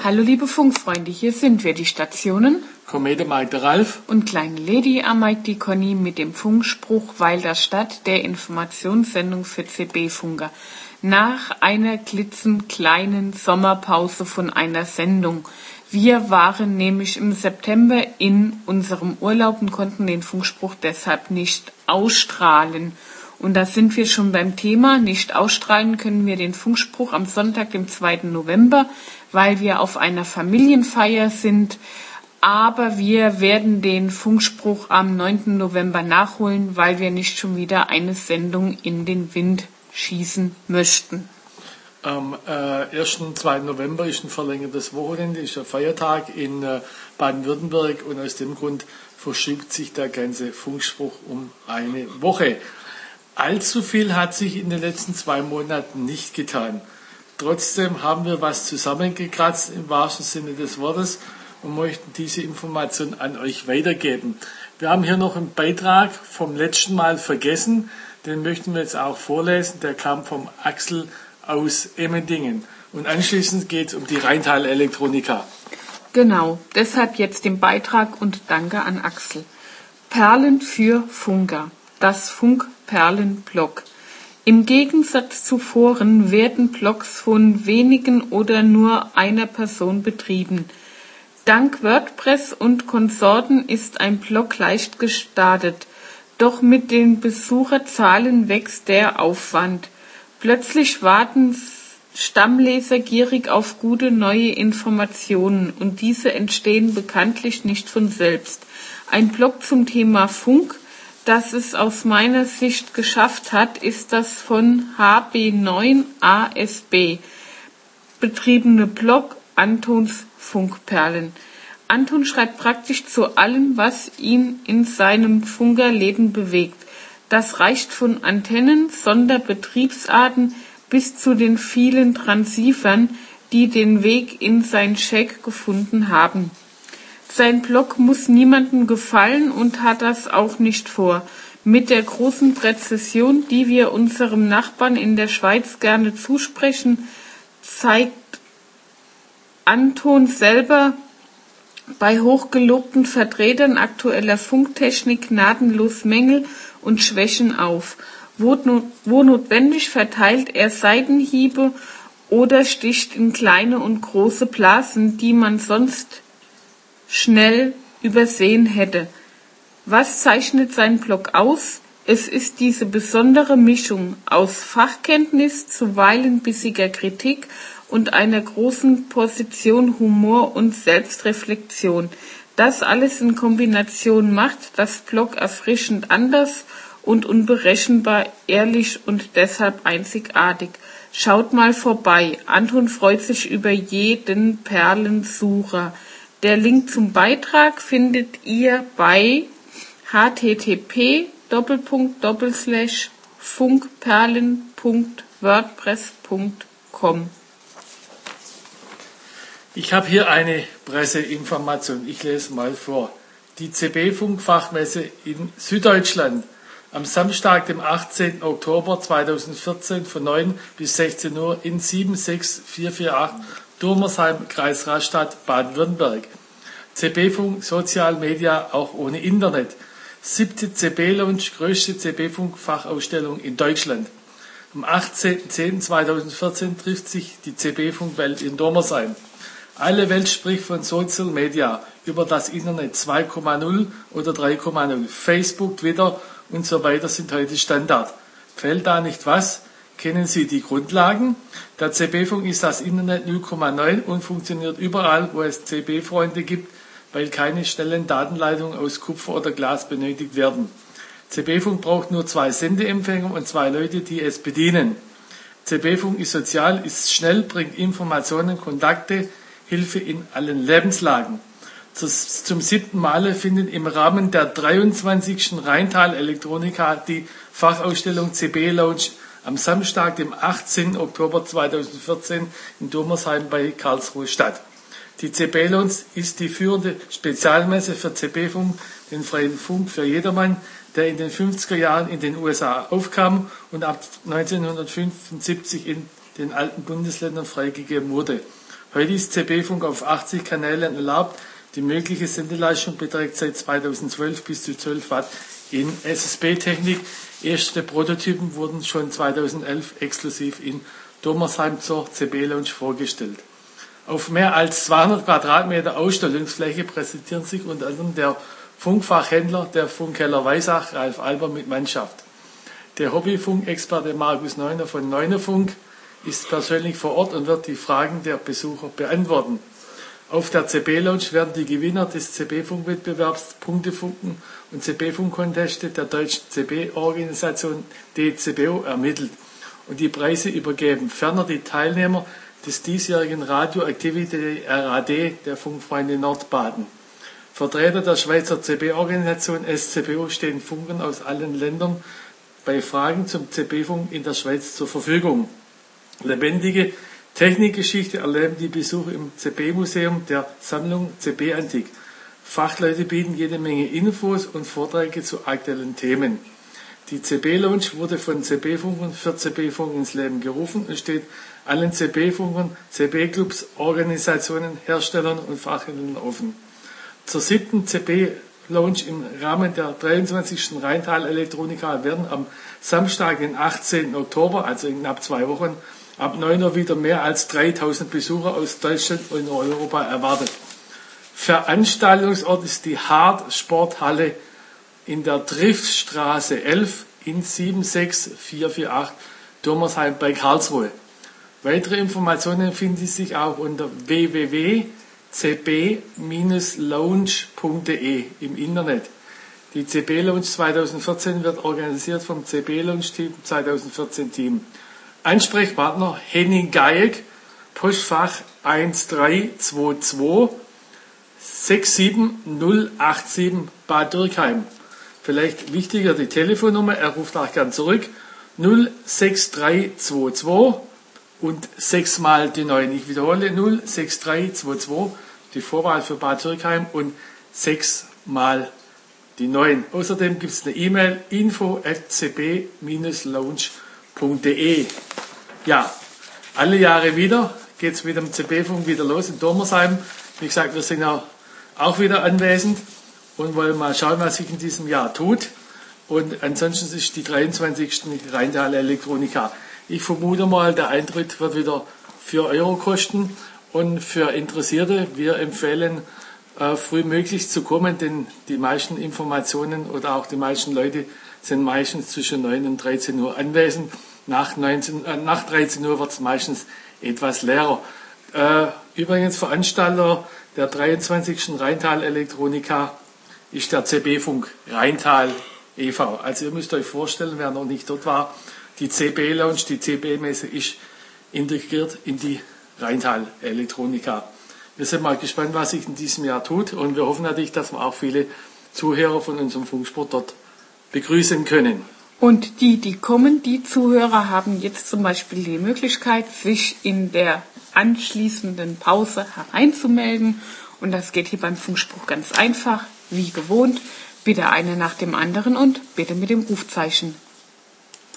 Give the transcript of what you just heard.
Hallo liebe Funkfreunde, hier sind wir, die Stationen Komete Mike der Ralf und Kleine Lady am Mike die Conny mit dem Funkspruch Wilder Stadt, der Informationssendung für CB-Funker. Nach einer klitzenkleinen Sommerpause von einer Sendung. Wir waren nämlich im September in unserem Urlaub und konnten den Funkspruch deshalb nicht ausstrahlen. Und da sind wir schon beim Thema. Nicht ausstrahlen können wir den Funkspruch am Sonntag, dem 2. November, weil wir auf einer Familienfeier sind. Aber wir werden den Funkspruch am 9. November nachholen, weil wir nicht schon wieder eine Sendung in den Wind schießen möchten. Am 1. 2. November ist ein verlängertes Wochenende, ist ein Feiertag in Baden-Württemberg und aus dem Grund verschiebt sich der ganze Funkspruch um eine Woche. Allzu viel hat sich in den letzten 2 Monaten nicht getan. Trotzdem haben wir was zusammengekratzt im wahrsten Sinne des Wortes und möchten diese Information an euch weitergeben. Wir haben hier noch einen Beitrag vom letzten Mal vergessen, den möchten wir jetzt auch vorlesen. Der kam vom Axel aus Emmendingen. Und anschließend geht es um die Rheintal Elektronika. Genau, deshalb jetzt den Beitrag und danke an Axel. Perlen für Funker, das Funkperlenblog. Im Gegensatz zu Foren werden Blogs von wenigen oder nur einer Person betrieben. Dank WordPress und Konsorten ist ein Blog leicht gestartet, doch mit den Besucherzahlen wächst der Aufwand. Plötzlich warten Stammleser gierig auf gute neue Informationen und diese entstehen bekanntlich nicht von selbst. Ein Blog zum Thema Funk, das es aus meiner Sicht geschafft hat, ist das von HB9ASB betriebene Blog Antons Funkperlen. Anton schreibt praktisch zu allem, was ihn in seinem Funkerleben bewegt. Das reicht von Antennen, Sonderbetriebsarten bis zu den vielen Transceivern, die den Weg in sein Shack gefunden haben. Sein Blog muss niemandem gefallen und hat das auch nicht vor. Mit der großen Präzision, die wir unserem Nachbarn in der Schweiz gerne zusprechen, zeigt Anton selber bei hochgelobten Vertretern aktueller Funktechnik gnadenlos Mängel und Schwächen auf. Wo notwendig verteilt er Seitenhiebe oder sticht in kleine und große Blasen, die man sonst schnell übersehen hätte. Was zeichnet sein Blog aus? Es ist diese besondere Mischung aus Fachkenntnis, zuweilen bissiger Kritik und einer großen Portion Humor und Selbstreflexion. Das alles in Kombination macht das Blog erfrischend anders und unberechenbar, ehrlich und deshalb einzigartig. Schaut mal vorbei. Anton freut sich über jeden Perlensucher. Der Link zum Beitrag findet ihr bei http://funkperlen.wordpress.com. Ich habe hier eine Presseinformation. Ich lese mal vor. Die CB-Funkfachmesse in Süddeutschland am Samstag, dem 18. Oktober 2014 von 9 bis 16 Uhr in 76448 Durmersheim, Kreis Rastatt, Baden-Württemberg. CB-Funk, Social Media, auch ohne Internet. 7. CB-Lounge, größte CB-Funk-Fachausstellung in Deutschland. Am 18.10.2014 trifft sich die CB-Funkwelt in Durmersheim. Alle Welt spricht von Social Media über das Internet 2.0 oder 3.0. Facebook, Twitter und so weiter sind heute Standard. Fällt da nicht was? Kennen Sie die Grundlagen? Der CB-Funk ist das Internet 0.9 und funktioniert überall, wo es CB-Freunde gibt, weil keine schnellen Datenleitungen aus Kupfer oder Glas benötigt werden. CB-Funk braucht nur 2 Sendeempfänger und 2 Leute, die es bedienen. CB-Funk ist sozial, ist schnell, bringt Informationen, Kontakte, Hilfe in allen Lebenslagen. Zum 7. Male findet im Rahmen der 23. Rheintal Elektronika die Fachausstellung CB Lounge am Samstag, dem 18. Oktober 2014 in Durmersheim bei Karlsruhe statt. Die CB Lounge ist die führende Spezialmesse für CB-Funk, den freien Funk für jedermann, der in den 50er Jahren in den USA aufkam und ab 1975 in den alten Bundesländern freigegeben wurde. Heute ist CB-Funk auf 80 Kanälen erlaubt. Die mögliche Sendeleistung beträgt seit 2012 bis zu 12 Watt in SSB-Technik. Erste Prototypen wurden schon 2011 exklusiv in Domersheim zur CB-Lounge vorgestellt. Auf mehr als 200 Quadratmeter Ausstellungsfläche präsentieren sich unter anderem der Funkfachhändler der Funkkeller Weissach, Ralf Alber mit Mannschaft. Der Hobbyfunkexperte Markus Neuner von Neunerfunk ist persönlich vor Ort und wird die Fragen der Besucher beantworten. Auf der CB-Lounge werden die Gewinner des CB-Funkwettbewerbs Punktefunken und CB-Funk-Conteste der deutschen CB-Organisation DCBO ermittelt und die Preise übergeben. Ferner die Teilnehmer des diesjährigen Radio Activity RAD der Funkfreunde Nordbaden. Vertreter der Schweizer CB-Organisation SCBO stehen Funkern aus allen Ländern bei Fragen zum CB-Funk in der Schweiz zur Verfügung. Lebendige Technikgeschichte erleben die Besucher im CB-Museum der Sammlung CB Antik. Fachleute bieten jede Menge Infos und Vorträge zu aktuellen Themen. Die CB-Lounge wurde von CB-Funkern für CB-Funk ins Leben gerufen und steht allen CB-Funkern, CB-Clubs, Organisationen, Herstellern und Fachhändlern offen. Zur 7. CB-Lounge im Rahmen der 23. Rheintal Elektronika werden am Samstag, den 18. Oktober, also in knapp 2 Wochen, ab 9 Uhr wieder mehr als 3000 Besucher aus Deutschland und Europa erwartet. Veranstaltungsort ist die Hart-Sporthalle in der Triffstraße 11 in 76448 Domersheim bei Karlsruhe. Weitere Informationen finden Sie sich auch unter www.cb-lounge.de im Internet. Die CB Lounge 2014 wird organisiert vom CB Lounge Team 2014 Team. Ansprechpartner Henning Gajek, Postfach 1322 67087 Bad Dürkheim. Vielleicht wichtiger die Telefonnummer, er ruft auch gern zurück, 06322 und 6 mal die 9. Ich wiederhole, 06322, die Vorwahl für Bad Dürkheim und 6 mal die 9. Außerdem gibt es eine E-Mail, info@cb-lounge.de. Ja, alle Jahre wieder geht es mit dem CB-Funk wieder los in Domersheim. Wie gesagt, wir sind ja auch wieder anwesend und wollen mal schauen, was sich in diesem Jahr tut. Und ansonsten ist die 23. Rheintal Elektronika. Ich vermute mal, der Eintritt wird wieder 4 Euro kosten. Und für Interessierte, wir empfehlen, früh möglichst zu kommen, denn die meisten Informationen oder auch die meisten Leute sind meistens zwischen 9 und 13 Uhr anwesend. Nach 13 Uhr wird es meistens etwas leerer. Übrigens, Veranstalter der 23. Rheintal Elektronika ist der CB-Funk Rheintal e.V. Also ihr müsst euch vorstellen, wer noch nicht dort war, die CB-Lounge, die CB-Messe ist integriert in die Rheintal Elektronika. Wir sind mal gespannt, was sich in diesem Jahr tut und wir hoffen natürlich, dass wir auch viele Zuhörer von unserem Funksport dort begrüßen können. Und die kommen, die Zuhörer haben jetzt zum Beispiel die Möglichkeit, sich in der anschließenden Pause hereinzumelden. Und das geht hier beim Funkspruch ganz einfach, wie gewohnt. Bitte einer nach dem anderen und bitte mit dem Rufzeichen